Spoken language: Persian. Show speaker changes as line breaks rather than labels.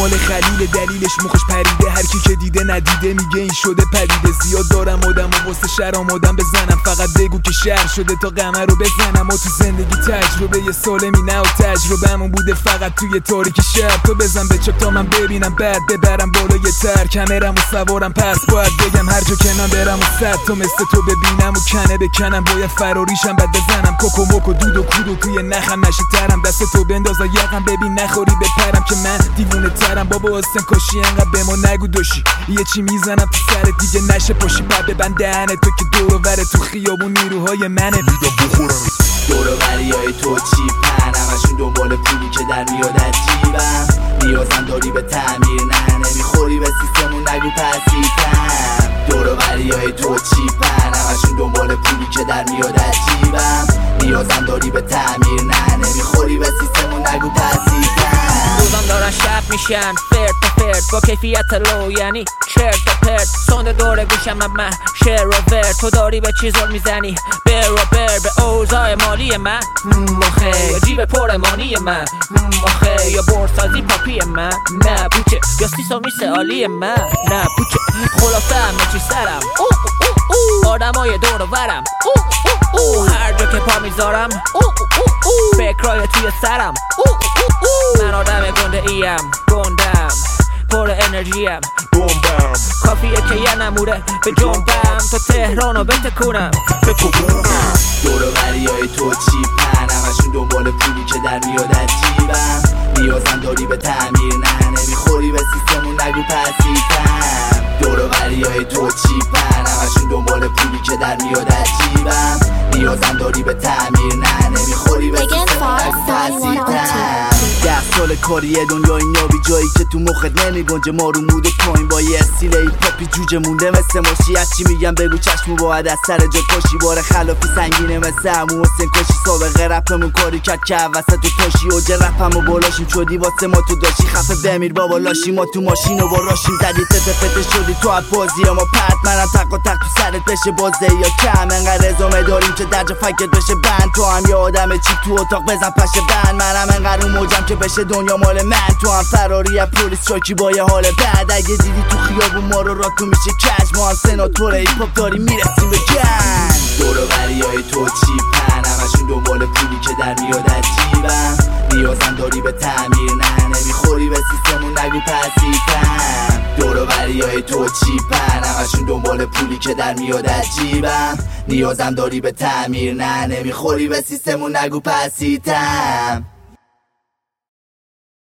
مال خلیل دلیلش مخش پریده، هر کی که دیده ندیده میگه این شده پدیده. زیاد دارم آدم و واسه شهر آمادم بزنم، فقط بگو که شهر شده تا قمر رو بزنم. و تو زندگی تجربه یه سالمی نه و تجربه همون بوده فقط توی تاریکی شب. تو بزن به چپ تا من ببینم بعد ببرم بالای تر، کمرم و سوارم پس باید بگم هر جا که من برم و صد تا مثل تو ببینم و کنه بکنم، باید فراریشم بعد بزنم کوکو موکو دود و کودو توی نخم نشه ترم، دست تو بنداز یقم ببین نخوری بپرم که من دیوونه ترم. بابا حسن کاشی انقدر به ما نگو دوشی، یه چی میزنم تو سرت دیگه نشه پاشی، بعد ببند دهنه تو که دور و بره تو خیابون نیروهای منه میدم بخورم.
دور و بریای تو چیپن همشون دنبال پولی که در میاد از جیبم، نیازم داری به تعمیر نه نمیخوری به سیستمون نگو پسیتم. دور و بریای تو چیپن همشون دنبال پولی که در میاد از جیبم، نیازم داری به تعمیر نه نمیخوری به سیستممون نگو پسیتم.
روزم دارن شب میشن فرد تا فرد با کیفیت لو یعنی چرت و پرت، سونده دور گوشم من شعر و ور، تو داری به چیزور میزنی بر و بر به اوضاع مالی من مخه، یا جیب پر مانی من مخه، یا برسازی پاپی من نه بوچه، یا سیسو میسه عالی من نه بوچه. خلاصه همه چی سرم آدمای دور و برم هر جا که پا میذارم فکرای توی سرم. من آدم گنده ایم گندم پر انرژیم
بومبم
کافیه که یه نموره به جنبم تا تهرانو بتکونم بکوبونم.
دور و بریای تو چیپن همشون دنبال پولی که در میاد از جیبم، نیازم داری به تعمیر نه نمیخوری به سیستممون نگو پسیتم. دور و بریای تو چیپن همشون دنبال پولی که در میاد از جیبم، نیازم داری به تعمیر نه نمیخوری به سیستممون نگو پسیتم. 10 سال کاری دنیای نابی جایی که تو مخت نمیگنجه، ما رو مود پایین با یه استیل هیپاپی جوجه مونده مثل ماشی، از چی میگم بگو چشمو باید از سر جا پاشی، بار خلافی سنگینه مثل عمو حسین کاشی، سابقه رپمون کاری کرد که وسط تو پاشی، اوج رپمو بالاشیم شدی واسه ما تو داشی، خفه بمیر بابا لاشی، ما تو ماشین و با راشیم زدی تته شدی تو از بازی ما پرت، منم تق و تق تو سرت بشه بازه یا کم، انقدر رزومه داریم که درجا فکت بشه بند، تو هم یه آدم چیپ تو اتاق بزن پشه بند، منم انقدر اون موجم که بشه دنیا مال من، تو هم فراری از پلیس شاکی با یه حال بعد، اگه دیدی تو خیابون ما رو راه تو میشه کج، ما هم سناتور هیپاپ داریم میرسیم به گنج. دور و بریای تو چیپن همشون دنبال پولی که در میاد از جیبم، نیازم داری به تعمیر نه نمیخوری به سیستممون نگو پسیتم. دور و بریای تو چیپن همشون دنبال پولی که در میاد از جیبم، نیازم داری به تعمیر نه نمیخوری به سیستممون نگو پسیتم.